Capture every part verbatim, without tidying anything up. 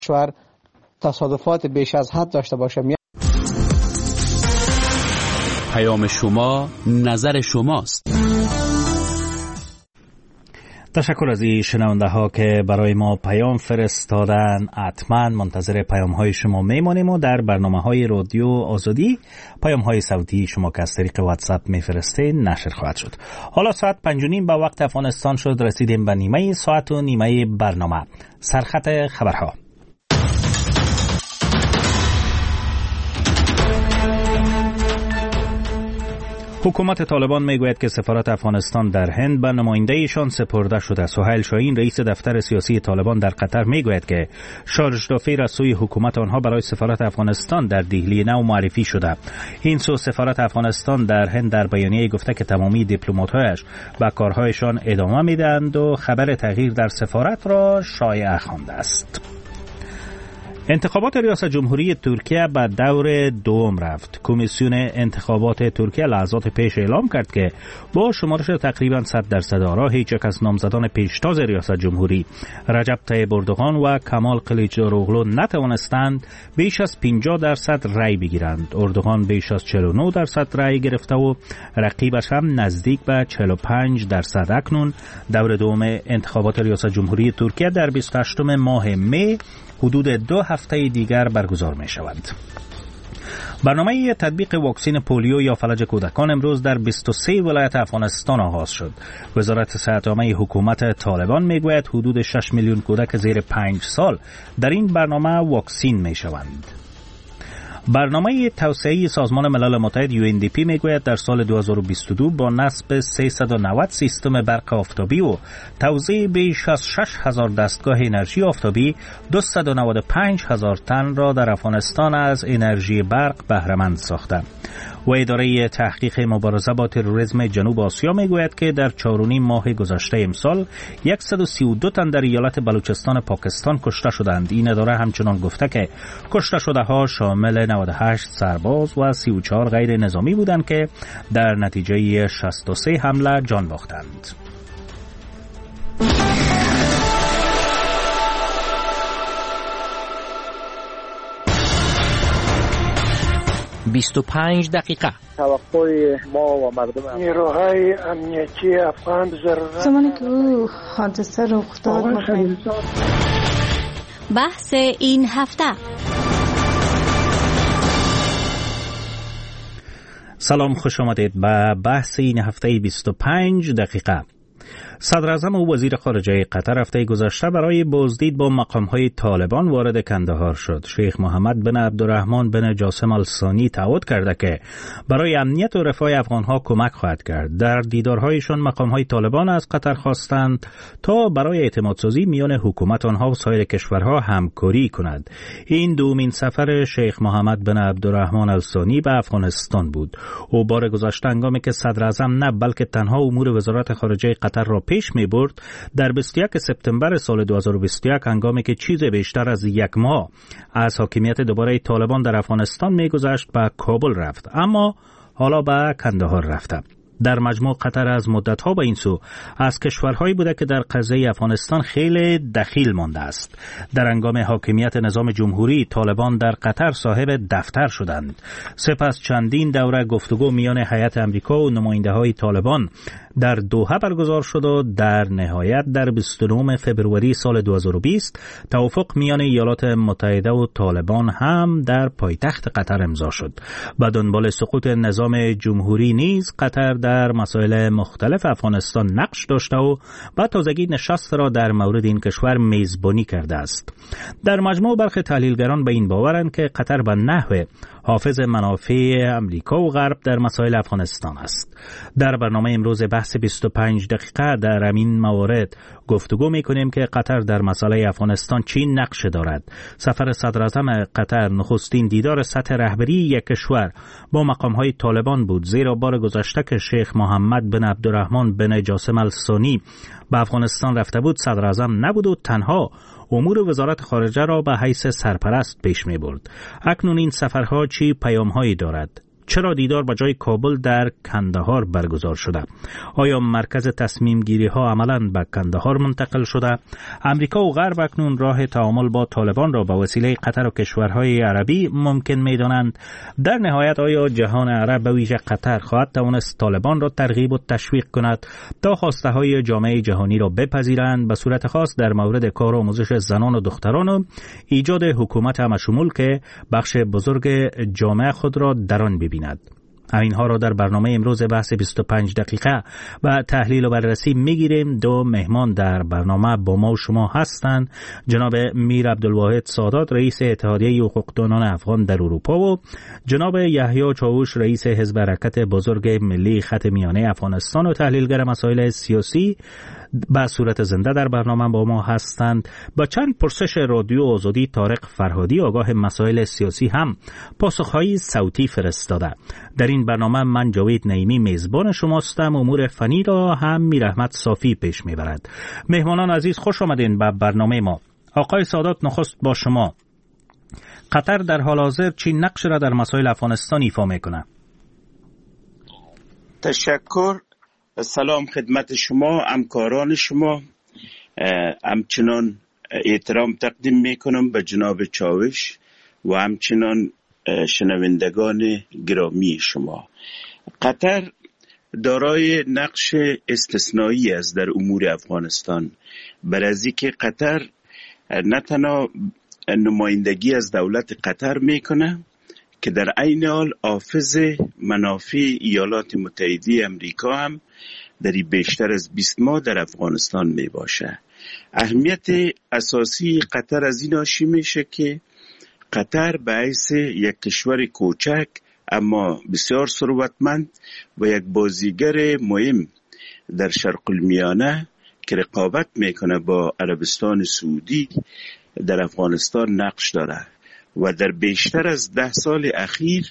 کشور تصادفات بیش از حد داشته باشه. پیام شما نظر شماست. تشکر از این شنونده ها که برای ما پیام فرستادن. حتما منتظر پیام های شما میمانیم و در برنامه های رادیو آزادی پیام های صوتی شما که از طریق واتساپ میفرستید نشر خواهد شد. حالا ساعت پنج و نیم به وقت افغانستان شد. رسیدیم به نیمه ساعت و نیمه برنامه. سرخط خبرها. حکومت طالبان میگوید که سفارت افغانستان در هند به نماینده ایشان سپرده شده. سهیل شاهین رئیس دفتر سیاسی طالبان در قطر میگوید که شارژ دافیر از سوی حکومت آنها برای سفارت افغانستان در دهلی نو معرفی شده. این سو سفارت افغانستان در هند در بیانیه گفته که تمامی دیپلمات‌هایش به کارهایشان ادامه میدهند و خبر تغییر در سفارت را شایعه خوانده است. انتخابات ریاست جمهوری ترکیه به دور دوم رفت. کمیسیون انتخابات ترکیه لحظات پیش اعلام کرد که با شمارش تقریبا صد درصد آرا هیچ یک از نامزدان پیشتاز ریاست جمهوری رجب طیب اردوغان و کمال کلیچداروغلو نتوانستند بیش از پنجاه درصد رأی بگیرند. اردوغان بیش از چهل و نه درصد رأی گرفته و رقیبش هم نزدیک به چهل و پنج درصد. اکنون دور دوم انتخابات ریاست جمهوری ترکیه در بیست و هشتم ماه می حدود دو هفته دیگر برگزار می شود. برنامه تطبیق واکسن پولیو یا فلج کودکان امروز در بیست و سه ولایت افغانستان آغاز شد. وزارت صحت عامه حکومت طالبان میگوید حدود شش میلیون کودک زیر پنج سال در این برنامه واکسین می شوند. برنامه توسعه سازمان ملل متحد یو ان دی پی میگوید در سال دو هزار و بیست و دو با نصب سیصد و نود سیستم برق آفتابی و توزیع بیش از شش هزار دستگاه انرژی آفتابی دویست و نود و پنج هزار تن را در افغانستان از انرژی برق بهره مند ساخته. و اداره تحقیق مبارزه با تروریسم جنوب آسیا میگوید که در چهار و نیم ماه گذشته امسال صد و سی و دو تن در ایالت بلوچستان پاکستان کشته شدند. این اداره همچنان گفته که کشته شده ها شامل نود و هشت سرباز و سی و چهار غیر نظامی بودند که در نتیجه شصت و سه حمله جان باختند. بیست و پنج دقیقه. توقع ما و مردم نیروهای امنیتی افغان ضرورت زمانی که او حادثه رخ داد. بحث این هفته. سلام، خوش آمدید به بحث این هفته بیست و پنج دقیقه. صدر اعظم و وزیر خارجه قطر هفته گذشته برای بازدید با مقام‌های طالبان وارد کندهار شد. شیخ محمد بن عبدالرحمن بن جاسم الثانی تعهد کرده که برای امنیت و رفاه افغان‌ها کمک خواهد کرد. در دیدارهایشان مقام‌های طالبان از قطر خواستند تا برای اعتمادسازی میان حکومت آنها و سایر کشورها همکاری کند. این دومین سفر شیخ محمد بن عبدالرحمن الثانی به افغانستان بود. او بار گذشته هنگامی که صدر اعظم نه بلکه تنها امور وزارت خارجه قطر را پیش می برد در بیست و یک سپتامبر سال دو هزار و بیست و یک هنگامی که چیز بیشتر از یک ماه از حاکمیت دوباره طالبان در افغانستان می گذشت به کابل رفت، اما حالا به کندهار رفته. در مجموع قطر از مدت‌ها به این سو از کشورهایی بوده که در قضیه افغانستان خیلی دخیل مانده است. در هنگام حاکمیت نظام جمهوری طالبان در قطر صاحب دفتر شدند. سپس چندین دوره گفتگو میان هیئت امریکا و نماینده‌های طالبان در دوحه برگزار شد و در نهایت در بیست و نه فوریه سال دو هزار و بیست توافق میان ایالات متحده و طالبان هم در پایتخت قطر امضا شد. به دنبال سقوط نظام جمهوری نیز قطر در مسائل مختلف افغانستان نقش داشته و با تازگی نشست را در مورد این کشور میزبانی کرده است. در مجموع برخی تحلیلگران به این باورند که قطر به نحو حافظ منافع امریکا و غرب در مسائل افغانستان است. در برنامه امروز بحث بیست و پنج دقیقه در همین موارد گفتگو می‌کنیم که قطر در مسئله افغانستان چی نقش دارد. سفر صدر اعظم قطر نخستین دیدار سطح رهبری یک کشور با مقام‌های طالبان بود، زیرا بار گذشته که شیخ محمد بن عبدالرحمن بن جاسم الثانی به افغانستان رفته بود صدر اعظم نبود و تنها امور وزارت خارجه را به حیث سرپرست پیش می برد. اکنون این سفرها چی پیام‌هایی دارد؟ چرا دیدار با جای کابل در کندهار برگزار شده؟ آیا مرکز تصمیم گیری ها عملاً به کندهار منتقل شده؟ امریکا و غرب اکنون راه تعامل با طالبان را به وسیله قطر و کشورهای عربی ممکن می دانند؟ در نهایت آیا جهان عرب به ویژه قطر خواهد توانست طالبان را ترغیب و تشویق کند تا خواسته های جامعه جهانی را بپذیرند، به صورت خاص در مورد کار و آموزش زنان و دختران و ایجاد حکومت همشمول که بخش بزرگ جامعه خود را در آن ببیند؟ اینها را در برنامه امروز بحث بیست و پنج دقیقه و تحلیل و بررسی میگیریم. دو مهمان در برنامه با ما و شما هستند: جناب میر عبدالواحد سادات، رئیس اتحادیه حقوقدانان افغان در اروپا، و جناب یحیی چاوش، رئیس حزب حرکت بزرگ ملی خط میانه افغانستان و تحلیلگر مسائل سیاسی، به صورت زنده در برنامه با ما هستند. با چند پرسش رادیو آزادی طارق فرهادی، آگاه مسائل سیاسی، هم پاسخهای صوتی فرستاده. در این برنامه من جاوید نعیمی میزبان شماستم. امور فنی را هم میر احمد صافی پیش میبرد. مهمانان عزیز، خوش آمدین به برنامه ما. آقای سادات، نخست با شما. قطر در حال حاضر چی نقش را در مسائل افغانستان ایفا میکنه؟ تشکر. سلام خدمت شما، همکاران شما. همچنان احترام تقدیم میکنم به جناب چاوش و همچنان شنوندگان گرامی شما. قطر دارای نقش استثنایی است در امور افغانستان، بر از اینکه قطر نه تنها نمایندگی از دولت قطر میکنه که در عین حال حافظ منافع ایالات متحده امریکا هم در بیشتر از بیست ماه در افغانستان می باشه. اهمیت اساسی قطر از این ناشی میشه که قطر به حیث یک کشور کوچک اما بسیار ثروتمند و یک بازیگر مهم در شرق المیانه که رقابت میکنه با عربستان سعودی در افغانستان نقش داره و در بیشتر از ده سال اخیر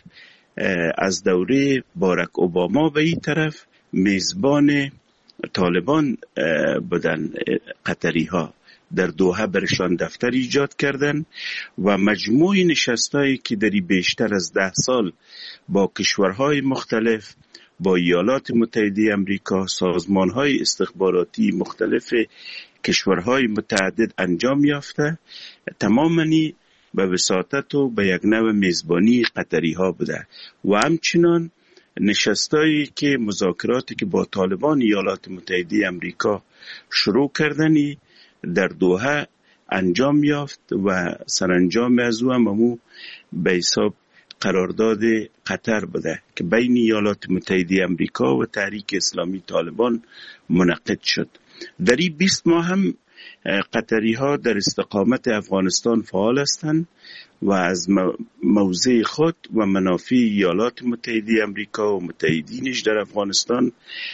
از دوره باراک اوباما به این طرف میزبان طالبان بودن. قطری ها در دوحه برشان دفتر ایجاد کردن و مجموع نشستایی که در بیشتر از ده سال با کشورهای مختلف، با ایالات متحده امریکا، سازمانهای استخباراتی مختلف کشورهای متعدد انجام یافته، تماماً به وساطت و به یک نوع میزبانی قطری ها بوده و همچنان نشستایی که مذاکراتی که با طالبان ایالات متحده امریکا شروع کردنی در دوحه انجام یافت و سرانجام از او هم همو به حساب قرارداد قطر بوده که بین ایالات متحده امریکا و تحریک اسلامی طالبان منعقد شد. در این بیست ماه هم قطری ها در استقامت افغانستان فعال هستند و از موضع خود و منافع ایالات متحده امریکا و متحدینش در افغانستان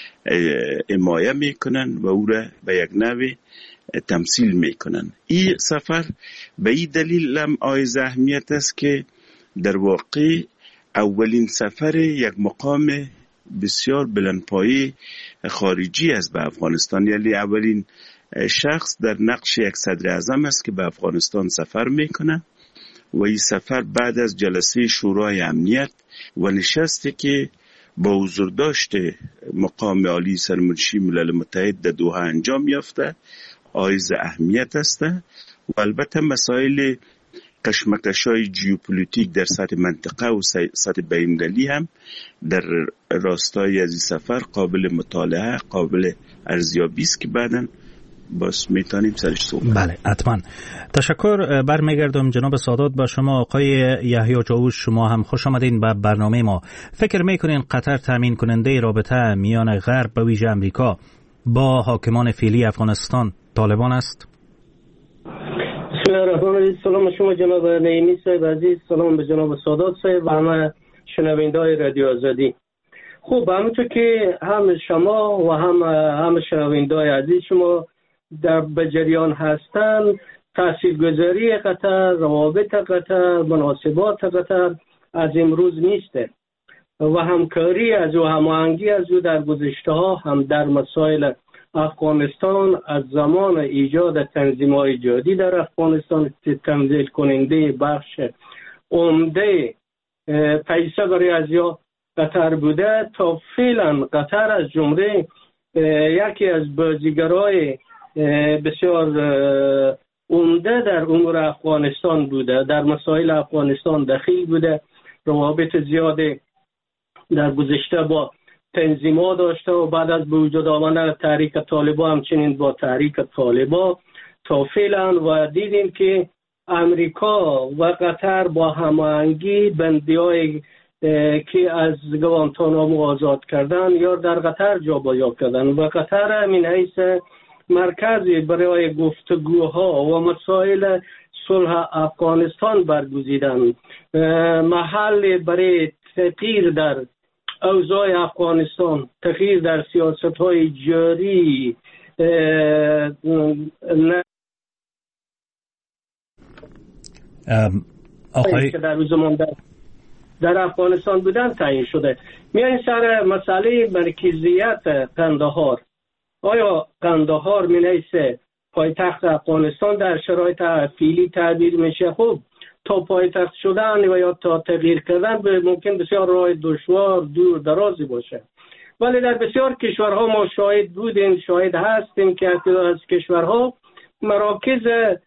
حمایت میکنن و او را به یک نوع تمثیل میکنن. این سفر به این دلیل هم عایز اهمیت است که در واقع اولین سفر یک مقام بسیار بلندپایه خارجی است به افغانستان، یعنی اولین شخص در نقش یک صدر اعظم است که به افغانستان سفر میکنه و این سفر بعد از جلسه شورای امنیت و نشستی که با حضور داشته مقام عالی سرمنشی ملل متحد در دوحه انجام یافته عایز اهمیت است و البته مسائل کشمکش‌های ژئوپلیتیک در سطح منطقه و سطح بین‌المللی هم در راستای از این سفر قابل مطالعه، قابل ارزیابی است که بعداً باز میتونیم سرش صحبت. بله، حتما. تشکر. برمیگردم جناب سادات با شما. آقای یحیی چاوش، شما هم خوش آمدین به برنامه ما. فکر میکنین قطر تامین کننده رابطه میان غرب به ویژه امریکا با حاکمان فعلی افغانستان طالبان است؟ بسم الله الرحمن الرحیم. سلام شما جناب نعیمی صاحب عزیز، سلام به جناب سادات صاحب و همه شنونده‌های رادیو آزادی. خب همونطور که هم شما و هم هم شنونده‌های عزیز شما در بجریان هستند، تاثیرگذاری قطر، روابط قطر، مناسبات قطر از امروز نیسته و همکاری از او، هماهنگی از او در گذشته ها هم در مسائل افغانستان از زمان ایجاد تنظیم‌های جهادی در افغانستان تمثیل کننده بخش عمده پیشه برای از یا قطر بوده. تا فعلا قطر از جمله یکی از بازیگرای بسیار عمده در امور افغانستان بوده، در مسائل افغانستان دخیل بوده، روابط زیاده در گذشته با تنظیمات داشته و بعد از به وجود آمدن تحریک طالبان همچنین با تحریک طالبان تا فعلا و دیدیم که امریکا و قطر با هماهنگی بندی‌های که از گوانتانامو آزاد کردن یا در قطر جابجا کردن و قطر همین حیث مرکزی برای گفتگوها و مسائل صلح افغانستان برگزیدن، محل برای تغییر در اوضاع افغانستان، تغییر در سیاست‌های جاری آقای که در روز مانده در افغانستان بودن تعیین شده. میان سر مسئله مرکزیت قندهار. آیا قندهار من حیث پایتخت افغانستان در شرایط فعلی تعبیر میشه؟ خوب تا پایتخت شدن و یا تا تغییر کردن به ممکن بسیار راه دشوار دور درازی باشه، ولی در بسیار کشورها ما شاهد بودیم، شاهد هستیم که از کشورها مراکز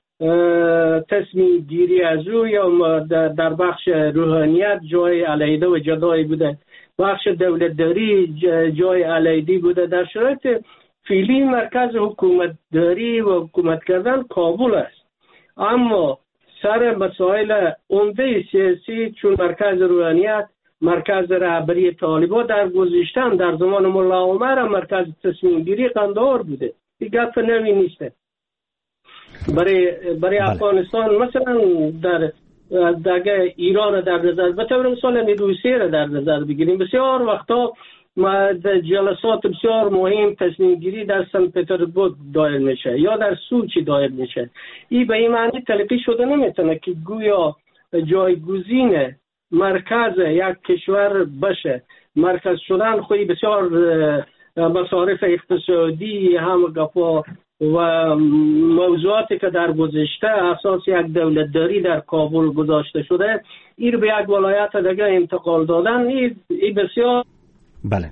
تصمیم گیری از او یا در بخش روحانیت جای علیحده و جدایی بوده، بخش دولتداری جای علیحده بوده. در شرایط فعلی مرکز حکومت داری و حکومت کردن کابل است، اما سر مسائل عمده سیاسی چون مرکز روحانیت، مرکز رهبری طالبان در گذشته در زمان ملا عمر مرکز تصمیم گیری قندهار بوده. این گپ نوی نیست. برای برای بله. افغانستان مثلا در در ایران در نظر به طور مثال روسیه را در نظر بگیریم، بسیار وقتا جلسات بسیار مهم تصمیم گیری در سن پترزبورگ دایر میشه یا در سوچی دایر میشه. این به این معنی تلقی شده نمیتونه که گویا جایگزین مرکز یک کشور بشه. مرکز شدن خوی بسیار مصارف اقتصادی هم گفا و موضوعاتی که در گذشته اساس یک دولتداری در کابل گذاشته شده این به یک ولایت دیگه انتقال دادن این بسیار. بله،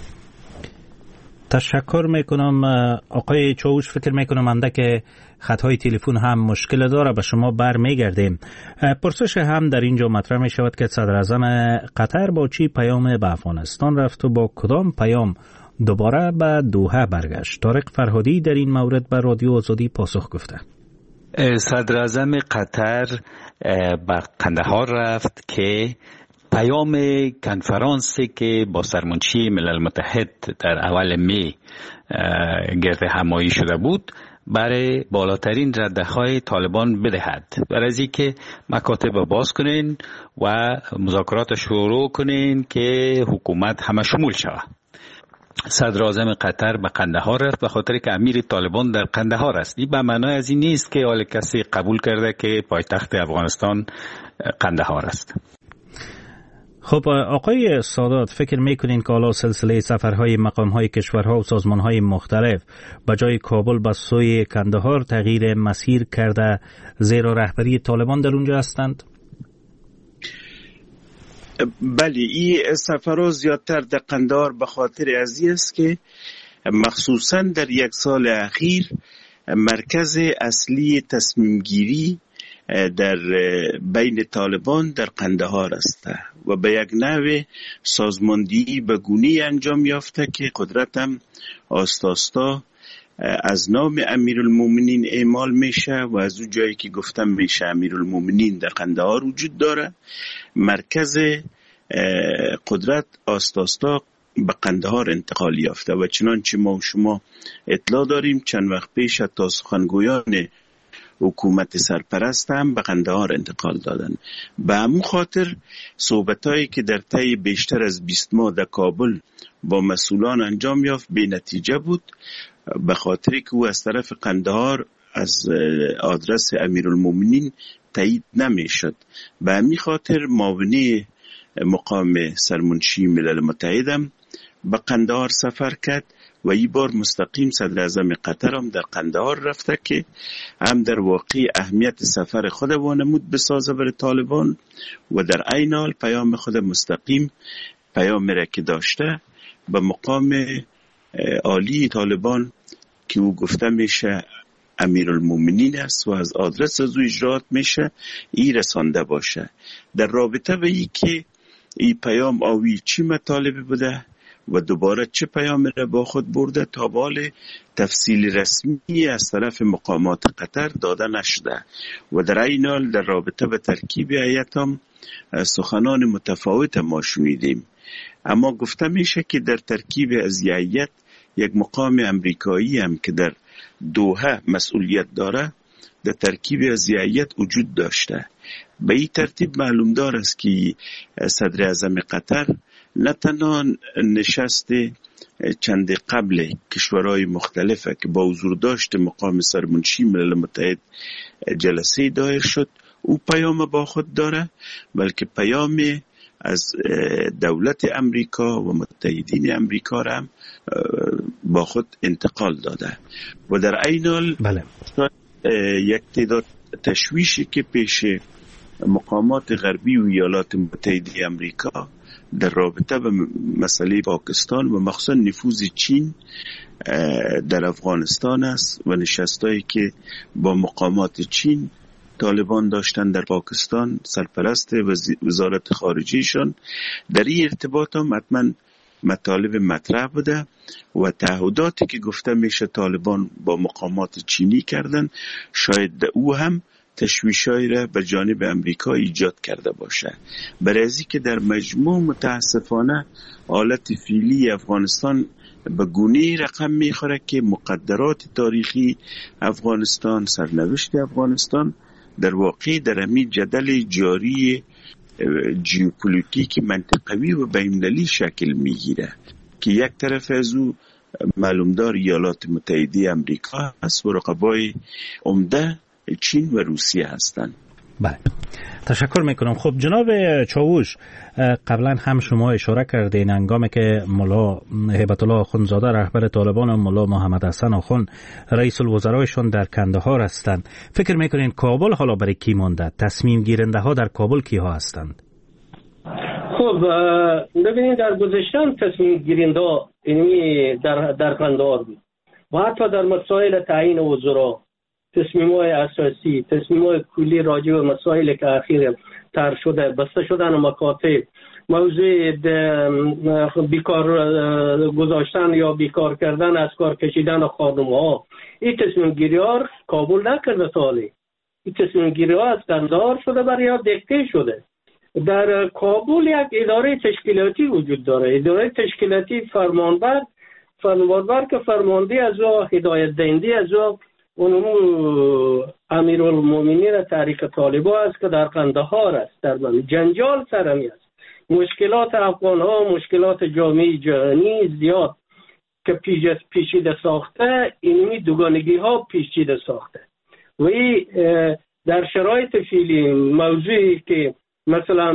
تشکر میکنم آقای چاوش. فکر میکنم انده که خطهای تلفن هم مشکل داره، به شما بر میگردیم. پرسش هم در اینجا مطرح می شود که صدر اعظم قطر با چی پیام به افغانستان رفت و با کدام پیام دوباره به دوحه برگشت؟ طارق فرهادی در این مورد به رادیو آزادی پاسخ گفته. صدر اعظم قطر به قندهار رفت که پیام کنفرانسی که با سرمنشی ملل متحد در اول می گرد همایی شده بود برای بالاترین رده‌های طالبان بدهد، برای از اینکه مکاتب باز کنین و مذاکرات شروع کنین که حکومت همه شمول شود. صدر اعظم قطر به قندهار رفت به خاطر که امیر طالبان در قندهار است. این به معنای از این نیست که حال کسی قبول کرده که پایتخت افغانستان قندهار است. خب آقای سادات، فکر میکنین که حالا سلسله سفرهای مقامهای کشورها و سازمانهای مختلف به جای کابل به سوی قندهار تغییر مسیر کرده زیرا رهبری طالبان در اونجا هستند؟ بله، این سفرها زیادتر در قندهار به خاطر ازی است که مخصوصا در یک سال اخیر مرکز اصلی تصمیم گیری در بین طالبان در قندهار است و به یک نوع سازماندهی به گونه‌ای انجام یافته که قدرت هم آستاستا از نام امیرالمومنین اعمال میشه و از اون جایی که گفتم میشه امیرالمومنین در قندهار وجود داره، مرکز قدرت آستاستا به قندهار انتقال یافته و چنانچه ما و شما اطلاع داریم چند وقت پیش تا سخنگویان حکومت سرپرست هم به قندهار انتقال دادن. به همون خاطر صحبتایی که در طی بیشتر از بیست ماه در کابل با مسئولان انجام یافت بی نتیجه بود، به خاطر که او از طرف قندهار از آدرس امیرالمومنین تایید نمی شد. به همین خاطر معاونی مقام سرمنشی ملل متحد هم به قندهار سفر کرد و این بار مستقیم صدر اعظم قطر هم در قندهار رفته که هم در واقع اهمیت سفر خود وانمود بسازه برای طالبان و در عین حال پیام خود مستقیم پیام را که داشته به مقام عالی طالبان که او گفته میشه امیرالمومنین است و از آدرس از او اجرات میشه ای رسانده باشه. در رابطه به ای که ای پیام آوی چی مطالبه بوده و دوباره چه پیام را با خود برده تا بال تفصیل رسمی از طرف مقامات قطر داده نشده و در این حال در رابطه به ترکیب هیئت هم سخنان متفاوت ما شنیدیم. اما گفته میشه که در ترکیب از هیئت یک مقام امریکایی هم که در دوحه مسئولیت داره در ترکیب از هیئت وجود داشته. به این ترتیب معلوم دار است که صدر اعظم قطر نه تنها نشست چند قبل کشورهای مختلفه که با حضور داشت مقام سرمنشی ملل متحد جلسه دایر شد او پیام با خود داره، بلکه پیام از دولت امریکا و متحدین امریکا را هم با خود انتقال داده و در این حال بله. یک تعداد تشویشی که پیش مقامات غربی و ایالات متحده امریکا در رابطه به مسئله پاکستان و مخصوصا نفوذ چین در افغانستان است و نشستایی که با مقامات چین طالبان داشتن در پاکستان سرپرست وزارت خارجیشان در این ارتباط هم حتما مطالب مطرح بوده و تعهداتی که گفته میشه طالبان با مقامات چینی کردن شاید او هم تشویشایی را به جانب امریکا ایجاد کرده باشه. برای از که در مجموع متاسفانه حالت فعلی افغانستان به گونه رقم میخوره که مقدرات تاریخی افغانستان، سرنوشت افغانستان در واقع در همین جدل جاری ژئوپلیتیک منطقوی و بین‌المللی شکل میگیره که یک طرف از او معلومدار ایالات متحده امریکا هست و رقبای عمده چین و روسیه هستند. بله، تشکر میکنم. خب جناب چاوش، قبلا هم شما اشاره کردین هنگامی که ملا هیبت الله آخوندزاده رهبر طالبان و ملا محمد حسن آخوند رئیس الوزرایشون در کندهار هستند، فکر میکنین کابل حالا برای کی مونده؟ تصمیم گیرنده ها در کابل کیها هستند؟ خب ببینید در گذشته تصمیم گیرنده اینمی در در کندهار بود و حتی در مسائل تعیین وزرا تصمیم‌های اساسی، تصمیم‌های کلی راجع به مسائلی که اخیراً طرح شده، بسته شدن مکاتب، موضوع بیکار گذاشتن یا بیکار کردن، از کار کشیدن خانم‌ها، این تصمیم گیری‌ها کابل نکرده تالی. این تصمیم گیری‌ها از کندهار شده برای یا دیکته شده. در کابل یک اداره تشکیلاتی وجود داره، اداره تشکیلاتی فرمانبر فرمانبر که فرمانده از او هدایت دهنده از او اونمو امیرالمومنین تحریک طالبان است که در کندهار است. در جنجال سرمی است، مشکلات افغان ها، مشکلات جامعه جهانی زیاد که پیچیده ساخته، اینمی دوگانگی ها پیچیده ساخته و این در شرایط فعلی موضوعی که مثلا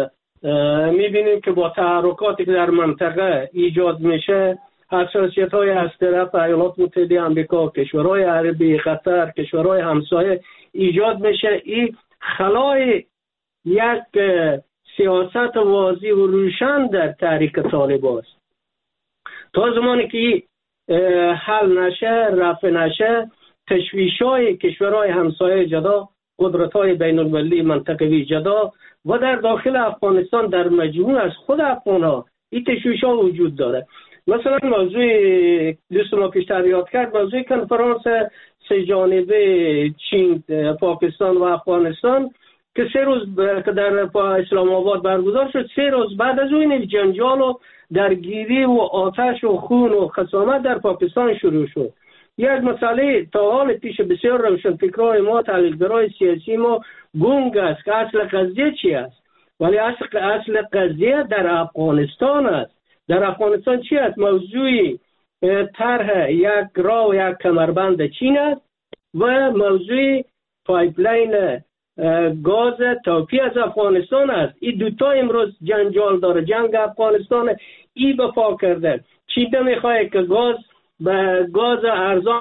میبینیم که با تحرکاتی که در منطقه ایجاد میشه، حساسیت های از طرف ایالات متحده آمریکا، کشورهای عربی، قطر، کشورهای همسایه ایجاد میشه، این خلای یک سیاست واضح و روشن در تحریک طالبان است. تا زمانی که حل نشه، رفع نشه، تشویش های کشورهای همسایه جدا، قدرت های بین المللی منطقوی جدا و در داخل افغانستان در مجموع از خود افغان ها این تشویش ها وجود داره. مثلا موضوع دوست ما پیشتر یاد کرد، موضوع کنفرانس سه جانبه چین، پاکستان و افغانستان که سه روز که در اسلام آباد برگزار شد، سه روز بعد از این جنجال و درگیری و آتش و خون و خصامت در پاکستان شروع شد. یک مسئله تا حال پیش بسیار روشنفکرای ما، تحلیلگرای سیاسی ما گنگ است که اصل قضیه چی است، ولی اصل اصل قضیه در افغانستان است. در افغانستان چی است؟ موضوع طرح یک راه و یک کمربند چین است و موضوع پایپلاین گاز تاپی از افغانستان است. این دوتا امروز جنجال داره، جنگ افغانستان ای به پا کرده. چین نمیخواه که گاز به گاز ارزان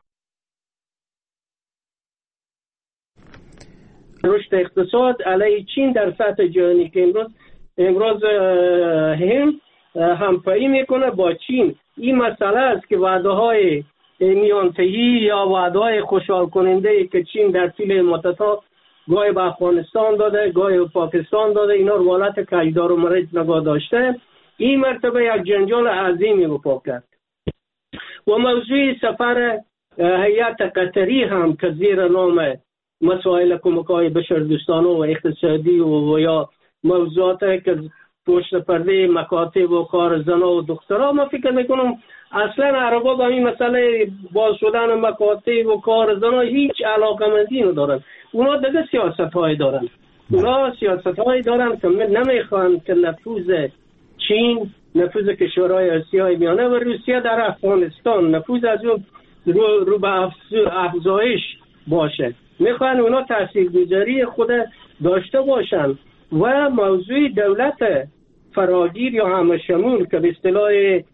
رشد اقتصاد علیه چین در سطح جهانی که امروز امروز هم همپایی میکنه با چین. این مسئله است که وعده های میانتهی یا وعده های خوشحال کننده که چین در طول مدت گاهی به افغانستان داده، گاهی به پاکستان داده، اینا رو حالت کجدار و مرج نگاه داشته، این مرتبه یک جنجال عظیمی بپا کرد. و موضوع سفر هیئت قطری هم که زیر نام مسائل کمک‌های بشردوستانه و اقتصادی و یا موضوعات که پشت پرده مکاتب و کار زنا و دخترها، ما فکر میکنم اصلا عربا با این مسئله باز شدن مکاتب و کار زنا هیچ علاقمندی ندارن. اونا دیگه سیاست های دارن، اونا سیاست های دارن که نمیخوان که نفوذ چین، نفوذ کشورهای آسیای میانه و روسیه در افغانستان نفوذ از اون رو, رو به افزایش باشه. میخوان اونا تاثیرگذاری خود داشته باشن و موضوع دولت فراگیر یا همشمول که به اصطلاح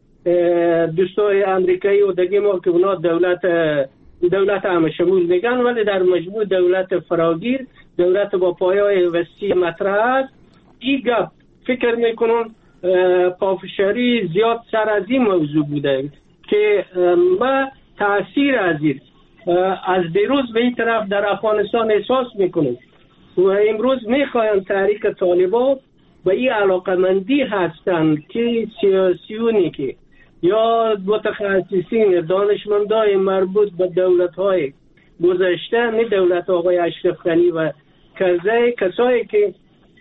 دوستای امریکایی و دیگه ما که اونا دولت دولت همشمول میگن، ولی در مجموع دولت فراگیر، دولت با پایه‌های وسیع مطرح است. این گپ فکر میکنم پافشاری زیاد سر از این موضوع بوده که ما تأثیر از این از دیروز به این طرف در افغانستان احساس میکنیم و امروز میخواین تحریک طالبان و این علاقمندی هستند که سیاسیونی که یا متخصصین دانشمندای مربوط به دولت‌های گذشته، نه دولت آقای اشرف غنی و کرزی، کسایی که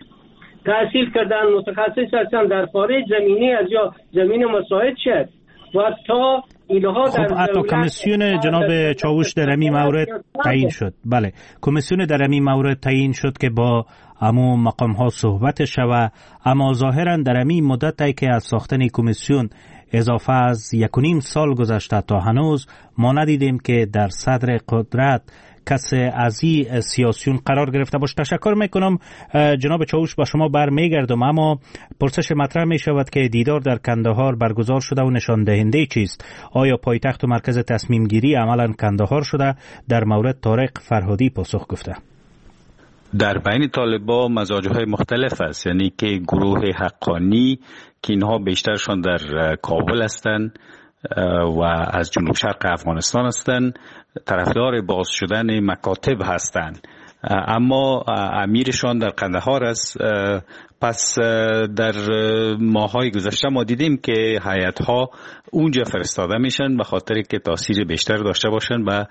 تحصیل کردن متخصص هستند در خارج زمینی از یا زمین مساعد شد و تا اینها خب در حتی کمیسیون جناب چاوش در این مورد تعیین شد. بله، کمیسیون در این مورد تعیین شد که با امو مقام ها صحبت شوه، اما ظاهرا در این مدتی که از ساختن کمیسیون اضافه از یک و نیم سال گذشته تا هنوز ما ندیدیم که در صدر قدرت کس از این سیاسیون قرار گرفته باشه. تشکر میکنم جناب چاوش، با شما برمیگردم، اما پرسش مطرح می شود که دیدار در کندهار برگزار شده و نشان دهنده چیست؟ آیا پایتخت و مرکز تصمیم گیری عملا کندهار شده؟ در مورد طارق فرهادی پاسخ گفته. در بین طالبا مزاج‌های مختلف است، یعنی که گروه حقانی که اینها بیشترشان در کابل هستند و از جنوب شرق افغانستان هستند، طرفدار باز شدن مکاتب هستند، اما امیرشان در قندهار است. پس در ماهای گذشته ما دیدیم که هیئت‌ها اونجا فرستاده میشن به خاطر که تاثیر بیشتر داشته باشن به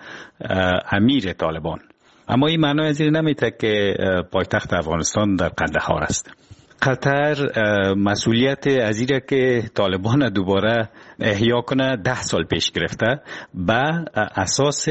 امیر طالبان، اما این معنی از این نمیده که پایتخت افغانستان در قندهار است. قطر مسئولیت از این که طالبان دوباره احیا کنه ده سال پیش گرفته به اساس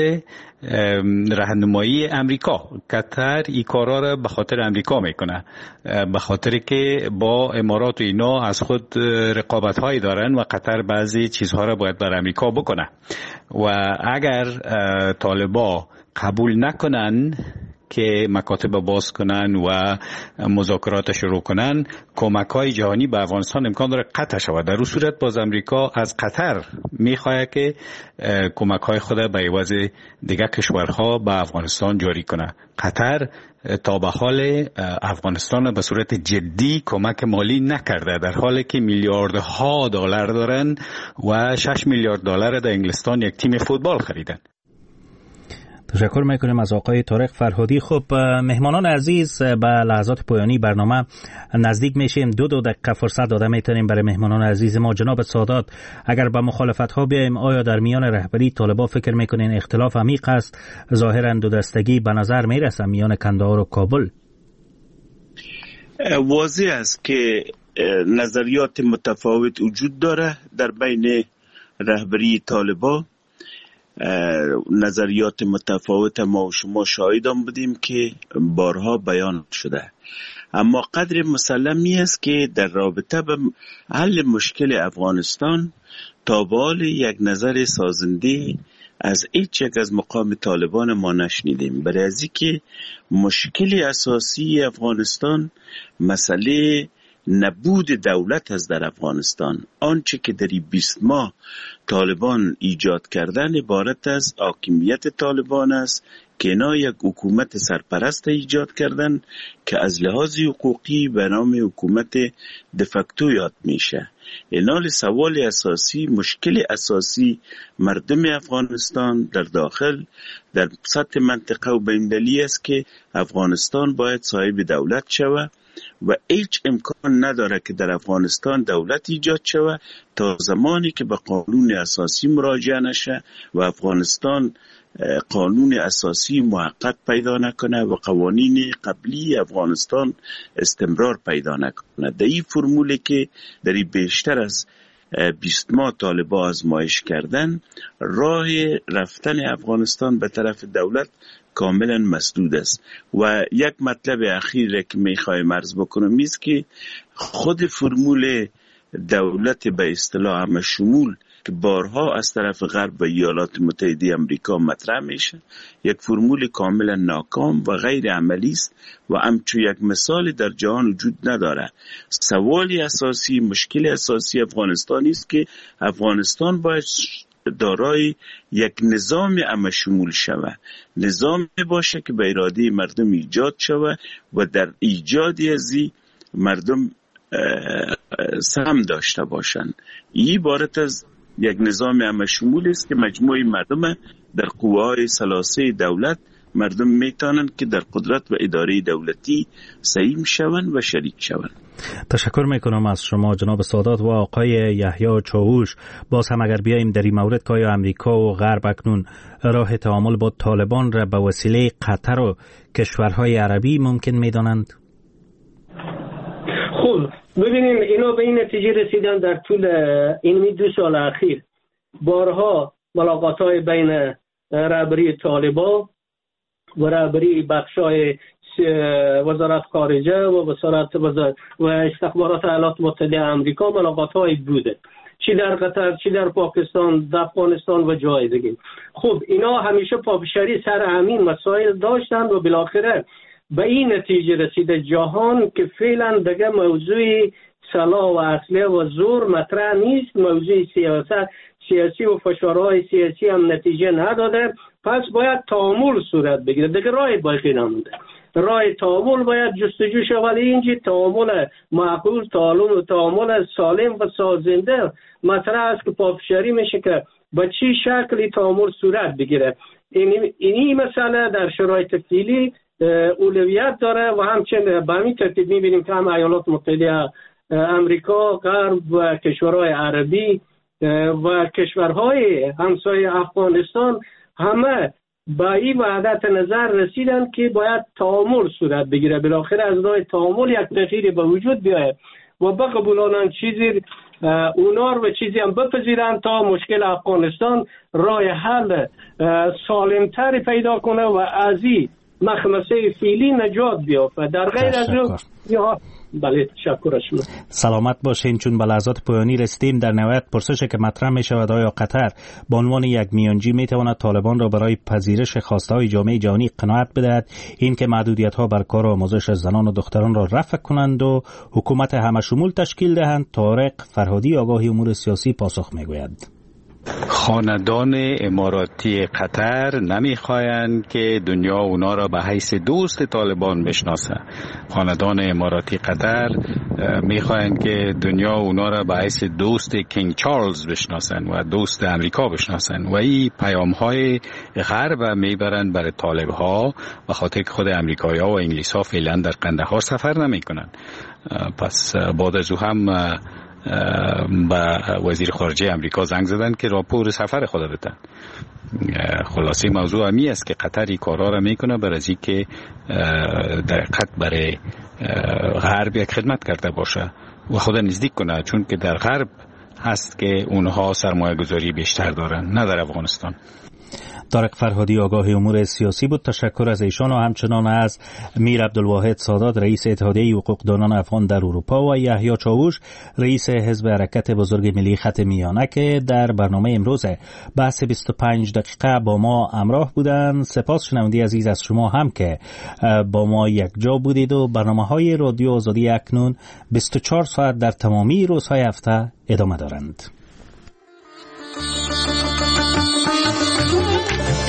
راهنمایی امریکا. قطر این کارا را به خاطر امریکا میکنه، به خاطر که با امارات و اینا از خود رقابت هایی دارن و قطر بعضی چیزها را باید بر امریکا بکنه و اگر طالبان قبول نکنن که مکاتب باز کنن و مذاکرات شروع کنن، کمک‌های جهانی به افغانستان امکان داره قطع شود. در اون صورت باز امریکا از قطر می‌خواهد که کمک‌های خود به عوض دیگر کشورها به افغانستان جاری کنه. قطر تا به حال افغانستان به صورت جدی کمک مالی نکرده، در حالی که میلیاردها دلار دارن و شش میلیارد دلار در انگلستان یک تیم فوتبال خریدن. تشکر میکنیم از آقای طارق فرهادی. خب مهمانان عزیز، به لحظات پایانی برنامه نزدیک میشیم. دو دو دقیقه فرصت داده میتونیم برای مهمانان عزیز ما. جناب سادات، اگر به مخالفت ها بیایم، آیا در میان رهبری طالبان فکر میکنین اختلاف عمیق است؟ ظاهرا دو دستگی به نظر میرسه میان کندهار و کابل. واضح است که نظریات متفاوت وجود داره در بین رهبری طالبان. نظریات متفاوت ما و شما شاهدان بودیم که بارها بیان شده، اما قدر مسلمی است که در رابطه به حل مشکل افغانستان تا به حال یک نظر سازنده از هیچ یک از مقام طالبان ما نشنیدیم، برای از اینکه مشکل اساسی افغانستان مسئله نبود دولت از در افغانستان. آنچه که در این بیست ماه طالبان ایجاد کردن عبارت از حاکمیت طالبان است، که اینا یک حکومت سرپرست ایجاد کردن که از لحاظ حقوقی به نام حکومت دفکتو یاد میشه. اینال سوال اساسی، مشکل اساسی مردم افغانستان در داخل در سطح منطقه و بین‌المللی است که افغانستان باید صاحب دولت شود و هیچ امکان نداره که در افغانستان دولت ایجاد شود تا زمانی که به قانون اساسی مراجعه نشه و افغانستان قانون اساسی محقق پیدا نکنه و قوانین قبلی افغانستان استمرار پیدا نکنه. در این فرمولی که در بیشتر از بیست ماه طالبان آزمایش کردن، راه رفتن افغانستان به طرف دولت کاملا مسدود است. و یک مطلب اخیر که میخوایم عرض بکنم است که خود فرمول دولت به اصطلاح همه شمول که بارها از طرف غرب و ایالات متحده آمریکا مطرح میشه، یک فرمول کاملا ناکام و غیر عملی است و همچون یک مثال در جهان وجود نداره. سوالی اساسی، مشکل اساسی افغانستان است که افغانستان باید دارای یک نظام همه شمول شود، نظام باشه که به اراده مردم ایجاد شود و در ایجادی از این مردم سهم داشته باشند. این عبارت از یک نظام همه شمول است که مجموعه مردم در قوه‌های ثلاثه دولت مردم میتونن که در قدرت و اداره دولتی سهیم شوند و شریک شوند. تشکر میکنم از شما جناب سادات و آقای یحیی چاووش. باز هم اگر بیاییم در این مورد که آیا امریکا و غرب اکنون راه تعامل با طالبان را به وسیله قطر و کشورهای عربی ممکن میدانند؟ خب ببینیم اینا به این نتیجه رسیدن در طول این دو سال اخیر. بارها ملاقات‌های بین رهبری طالبان و رهبری بخشای وزارت خارجه و وزارت و استخبارات ایالات متحده آمریکا ملاقات‌های بوده، چی در قطر، چی در پاکستان، در افغانستان و جای دیگه. خب اینا همیشه پابشری سر همین مسائل داشتن و بالاخره به این نتیجه رسیده جهان که فعلا دیگه موضوع سلاح و اسلحه و زور مطرح نیست، موضوع سیاست سیاسی و فشارهای سیاسی هم نتیجه نداده، پس باید تعامل صورت بگیره. دیگه راه باقی نمونده، راه تعامل باید جستجو شود. ولی اینجا تعامل معقول، تعامل تعامل سالم و سازنده مطرح است که پافشاری میشه که با چی شکلی تعامل صورت بگیره. این اینی مسئله در شرایط فعلی اولویت داره و همچنین به همین ترتیب میبینیم که هم ایالات متحده امریکا، غرب و کشورهای عربی و کشورهای همسایه افغانستان همه با این وحدت نظر رسیدن که باید تعامل صورت بگیره. بالاخره از راه تعامل یک تغییری به وجود بیاید و بقبولانن چیزی اونا رو و چیزی هم بپذیرن تا مشکل افغانستان راه حل سالمتری پیدا کنه و از این مخمسه فعلی نجات بیافته. در غیر از اون بله تشکر شما. سلامت باشین. چون به لحظات پایانی رسیدیم، در نهایت پرسشی که مطرح می شود آیا قطر به عنوان یک میانجی می تواند طالبان را برای پذیرش خواسته های جامعه جهانی قناعت بدهد، این که محدودیت ها بر کار و آموزش زنان و دختران را رفع کنند و حکومت همه شمول تشکیل دهند؟ طارق فرهادی آگاهی امور سیاسی پاسخ می گوید. خاندان اماراتی قطر نمیخواهند که دنیا اونا را به حیث دوست طالبان بشناسه. خاندان اماراتی قطر میخواهند که دنیا اونا را به حیث دوست کینگ چارلز بشناسن و دوست امریکا بشناسن و این پیام های غرب میبرند برای طالب ها و خاطر که خود امریکایی ها و انگلیس ها فعلا در قندهار سفر نمی کنند. پس بعد از او هم با وزیر خارجه امریکا زنگ زدن که راپور سفر خود بدن. خلاصه موضوع همی است که قطر این کارا را میکنه برای از اینکه در حقیقت برای غرب یک خدمت کرده باشه و خود نزدیک کنه، چون که در غرب هست که اونها سرمایه گذاری بیشتر دارن، نه در افغانستان. طارق فرهادی آگاه امور سیاسی بود. تشکر از ایشان و همچنان از میر عبدالواحد سادات رئیس اتحادیه حقوقدانان افغان در اروپا و یحیی چاووش رئیس حزب حرکت بزرگ ملی خط میانه که در برنامه امروز بحث بیست و پنج دقیقه با ما همراه بودند. سپاس شنوندی عزیز از شما هم که با ما یک جا بودید و برنامه‌های رادیو آزادی اکنون بیست و چهار ساعت در تمامی روزهای هفته ادامه دارند.